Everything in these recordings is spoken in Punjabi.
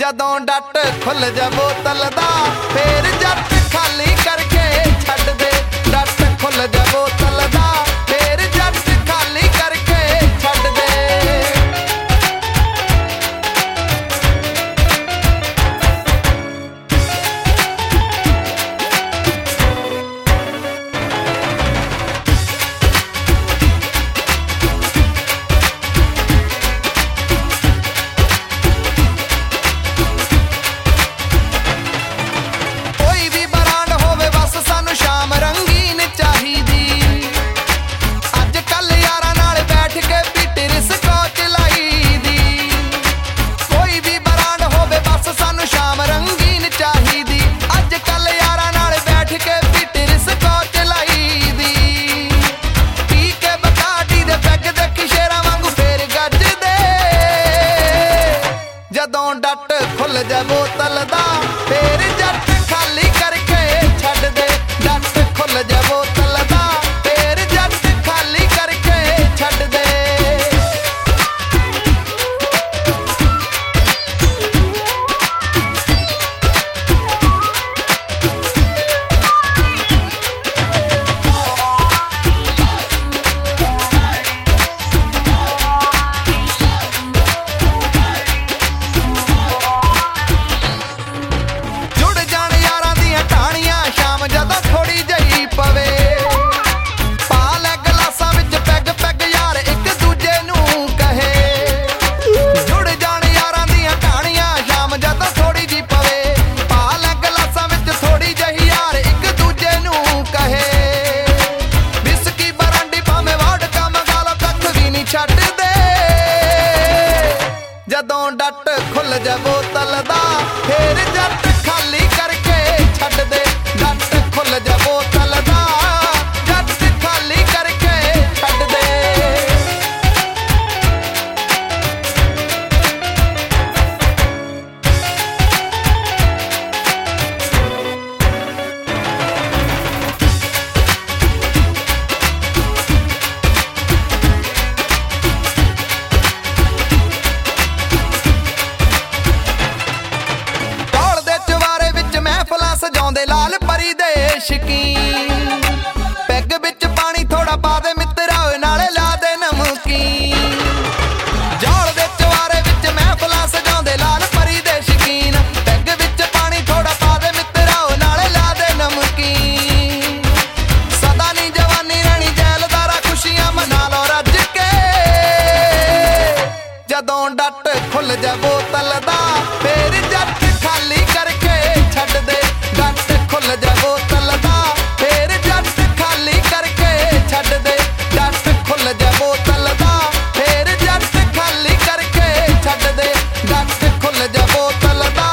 ਜਦੋਂ ਡੱਟ ਖੁੱਲ ਜਾ ਬੋਤਲ ਦਾ ਫੇਰ ਜੱਟ ਖਾਲੀ ਕਰਕੇ ਛੱਡ ਦੇ। ਡੱਟ ਖੁੱਲ ਜਾ ਬੋਤਲ ਦਾ ਫੇਰ ਜੱਟ ਖਾਲੀ ਕਰਕੇ ਛੱਡ ਦੇ। ਜਦੋਂ ਡੱਟ ਖੁੱਲ ਜਾ ਬੋਤਲ ਦਾ ਫੇਰ ਜੱਟ ਖਾਲੀ ਕਰਕੇ ਛੱਡ ਦੇ। ਡੱਟ ਖੁੱਲ ਜਾ ਬੋਤਲ ਦਾ ਫੇਰ ਜੱਟ ਖਾਲੀ ਕਰਕੇ ਛੱਡ ਦੇ। ਜਦੋਂ ਡੱਟ ਖੁੱਲ ਜਾ ਬੋਤਲ ਦਾ ਫੇਰ ਜੱਟ ਖਾਲੀ ਕਰਕੇ ਛੱਡ ਦੇ। ਡੱਟ ਖੁੱਲ ਜਾ ਬੋਤਲ ਦਾ ਜੱਟ ਖਾਲੀ ਕਰਕੇ ਛੱਡ ਦੇ। ਸਜਾਉਂਦੇ ਲਾਲ ਪਰੀ ਦੇ ਸ਼ਕੀਨ ਪੈਗ ਵਿੱਚ ਪਾਣੀ ਥੋੜਾ ਪਾ ਦੇ ਮਿੱਤਰਾ ਨਾਲੇ ਲਾ ਦੇ ਨਮਕੀਨ। ਜੌਲ ਦੇ ਚਵਾਰੇ ਵਿੱਚ ਮਹਿਫਲਾਂ ਸਜਾਉਂਦੇ ਲਾਲ ਪਰੀ ਦੇ ਸ਼ਕੀਨ ਪੈਗ ਵਿੱਚ ਪਾਣੀ ਥੋੜਾ ਪਾ ਦੇ ਮਿੱਤਰਾ ਨਾਲੇ ਲਾ ਦੇ ਨਮਕੀਨ। ਸਦਾ ਨੀ ਜਵਾਨੀ ਰਹਿਣੀ ਜੈਲਦਾਰਾ ਖੁਸ਼ੀਆਂ ਮਨਾ ਲਓ ਰੱਜ ਕੇ। ਜਦੋਂ ਡੱਟ ਖੁੱਲ ਜਾ ਬੋਤਲ ਦਾ ਫੇਰ ਜੱਟ ਖਾਲੀ ਕਰਕੇ ਛੱਡ ਦੇ। ਡੱਟ ਖੁੱਲ ਜਾ ਬੋਤਲ ਦਾ ਫੇਰ ਜੱਟ ਖਾਲੀ ਕਰਕੇ ਛੱਡ ਦੇ। ਡੱਟ ਖੁੱਲ ਜਾ ਬੋਤਲ ਦਾ ਫੇਰ ਜੱਟ ਖਾਲੀ ਕਰਕੇ ਛੱਡ ਦੇ। ਡੱਟ ਖੁੱਲ ਜਾ ਬੋਤਲ ਦਾ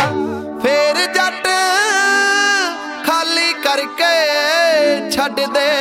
ਫੇਰ ਜੱਟ ਖਾਲੀ ਕਰਕੇ ਛੱਡ ਦੇ।